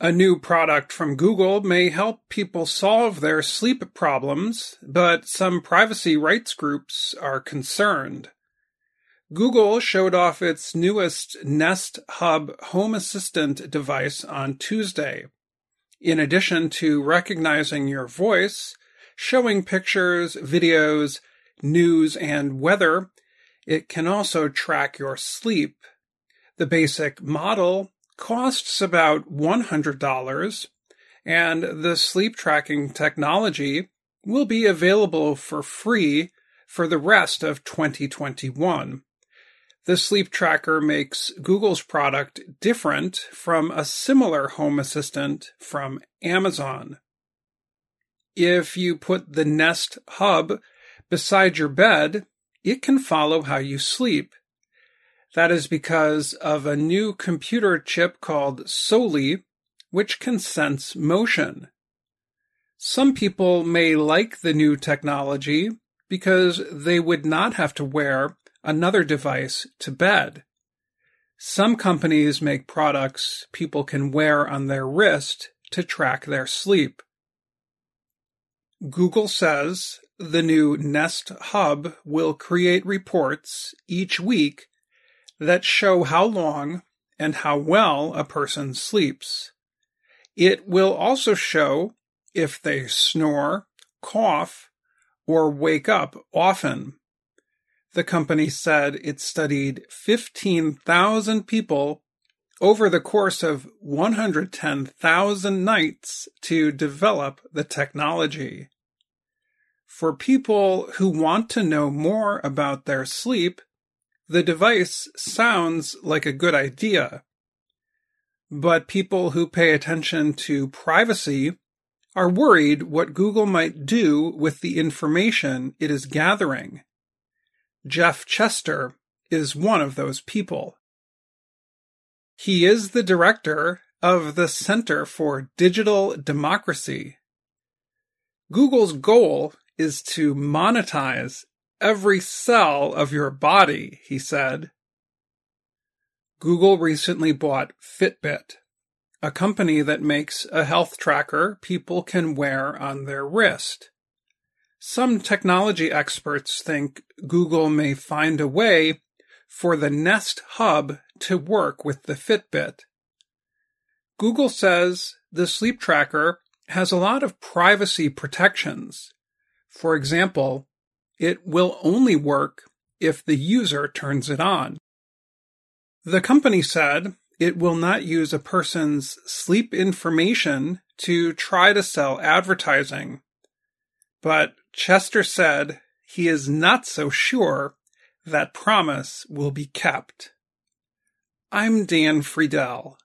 A new product from Google may help people solve their sleep problems, but some privacy rights groups are concerned. Google showed off its newest Nest Hub Home Assistant device on Tuesday. In addition to recognizing your voice, showing pictures, videos, news, and weather, it can also track your sleep. The basic model costs about $100, and the sleep tracking technology will be available for free for the rest of 2021. The sleep tracker makes Google's product different from a similar home assistant from Amazon. If you put the Nest Hub beside your bed, it can follow how you sleep. That is because of a new computer chip called Soli, which can sense motion. Some people may like the new technology because they would not have to wear another device to bed. Some companies make products people can wear on their wrist to track their sleep. Google says the new Nest Hub will create reports each week that show how long and how well a person sleeps. It will also show if they snore, cough, or wake up often. The company said it studied 15,000 people over the course of 110,000 nights to develop the technology. For people who want to know more about their sleep, the device sounds like a good idea. But people who pay attention to privacy are worried what Google might do with the information it is gathering. Jeff Chester is one of those people. He is the director of the Center for Digital Democracy. Google's goal is to monetize every cell of your body, he said. Google recently bought Fitbit, a company that makes a health tracker people can wear on their wrist. Some technology experts think Google may find a way for the Nest Hub to work with the Fitbit. Google says the sleep tracker has a lot of privacy protections. For example, it will only work if the user turns it on. The company said it will not use a person's sleep information to try to sell advertising. But Chester said he is not so sure that promise will be kept. I'm Dan Friedel.